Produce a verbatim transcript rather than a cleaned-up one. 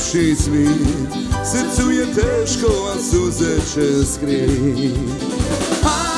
najljepši cvit, srcu je teško, a suze će skrit.